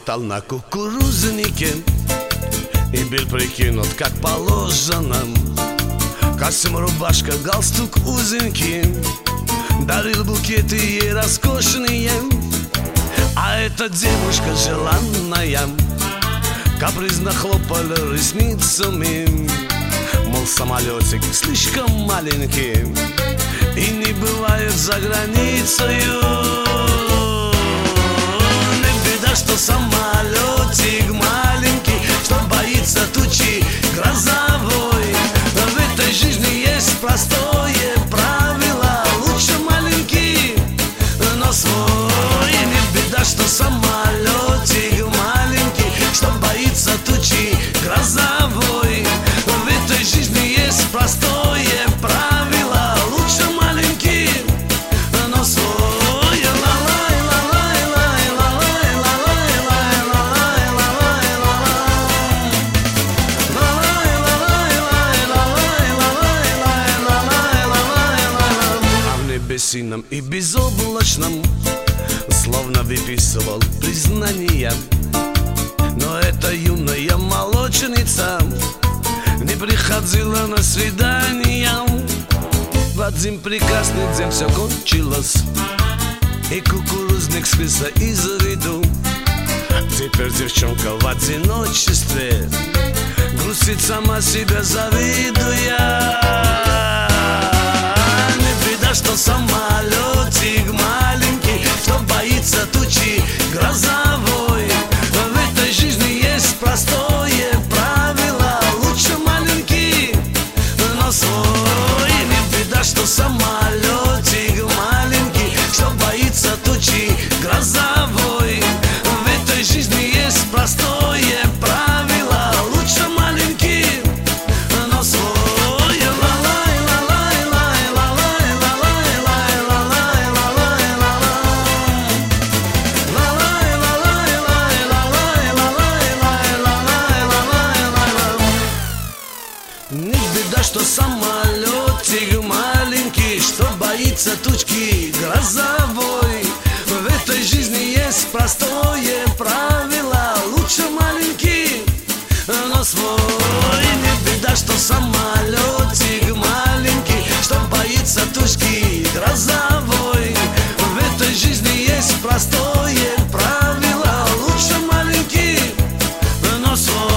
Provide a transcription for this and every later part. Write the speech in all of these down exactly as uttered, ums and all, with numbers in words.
работал на кукурузнике и был прикинут как положено. Костюм, рубашка, галстук узенький, дарил букеты ей роскошные. А эта девушка желанная капризно хлопала ресницами, мол, самолетик слишком маленький и не бывает за границею. Не беда, что самолетик маленький, что боится тучи грозовой. В этой жизни есть простое правило: лучше маленький, но свой. Не беда, что самолетик маленький, что боится тучи грозовой. В этой жизни есть простое правило: лучше маленький, но свой. Сином и безоблачном словно выписывал признания. Но эта юная молочница не приходила на свидания. В один прекрасный день все кончилось, и кукурузник скрылся из виду. Теперь девчонка в одиночестве грустит, сама себя завидуя. Что самолетик маленький, что боится тучи грозовой. В этой жизни есть простое правило: лучше маленький, но свой. Не беда, что самолетик маленький, что боится тучи грозовой. В этой жизни есть простое правило: лучше маленький, но свой. Не беда, что самолетик маленький, что боится тучки грозовой. В этой жизни есть простое правило: лучше маленький, но свой. Не беда, что самолетик маленький, что боится тучки грозовой. В этой жизни есть простое правило: лучше маленький, но свой.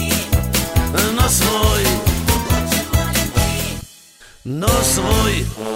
Но свой, но свой.